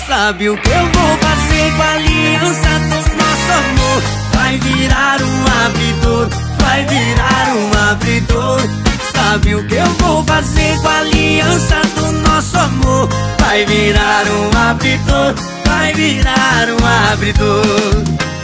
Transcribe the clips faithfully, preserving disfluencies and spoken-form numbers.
Sabe o que eu vou fazer com a aliança do nosso amor? Vai virar um abridor, vai virar um abridor. Sabe o que eu vou fazer com a aliança do nosso amor? Vai virar um abridor, vai virar um abridor.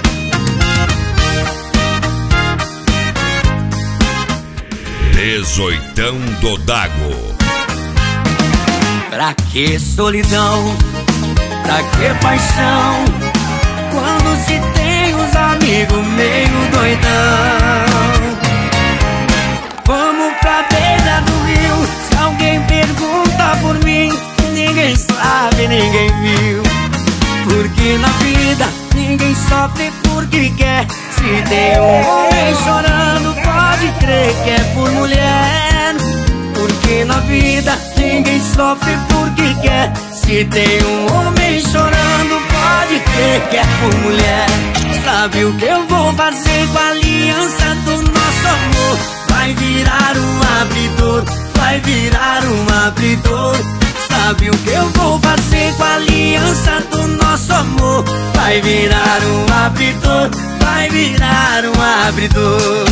Dezoitão do Dago. Pra que solidão? Pra que paixão? Quando se tem os amigos meio doidão. Vamos pra beira do rio. Se alguém pergunta por mim, ninguém sabe, ninguém viu. Porque na vida ninguém sofre porque quer. Se tem um homem chorando, pode crer que é por mulher. Porque na vida ninguém sofre porque quer. Se tem um homem chorando, pode crer que é por mulher. Sabe o que eu vou fazer com a aliança do nosso amor? Vai virar um abridor, vai virar um abridor. Sabe o que eu vou fazer com a aliança do nosso amor? Vai virar um abridor, vai virar um abridor.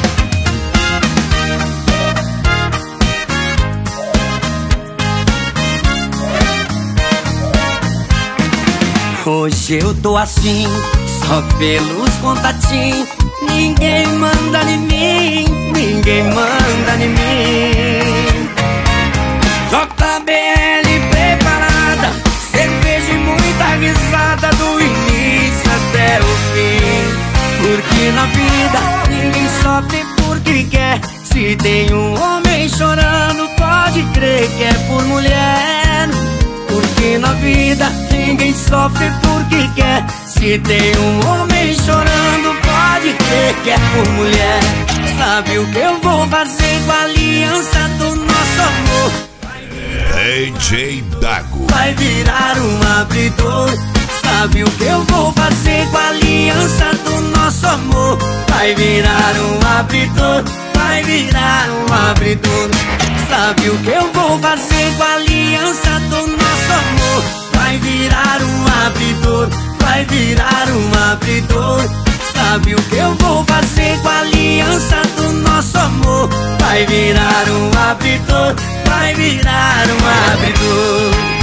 Hoje eu tô assim, só pelos contatinhos. Ninguém manda em mim, ninguém manda em mim. J B L preparada, cerveja e muita risada do início até o fim. Porque na vida ninguém sofre porque quer. Se tem um homem chorando, pode crer que é por mulher. Porque na vida ninguém sofre porque quer. Se tem um homem chorando, pode crer que é por mulher. Sabe o que eu vou fazer com a aliança do nosso amor? D J Dago. Vai virar um abridor. Sabe o que eu vou fazer com a aliança do nosso amor? Vai virar um abridor, vai virar um abridor. Sabe o que eu vou fazer com a aliança do nosso amor? Vai virar um abridor, vai virar um abridor. Sabe o que eu vou fazer com a aliança do nosso amor? Vai virar um abridor, vai virar um abridor.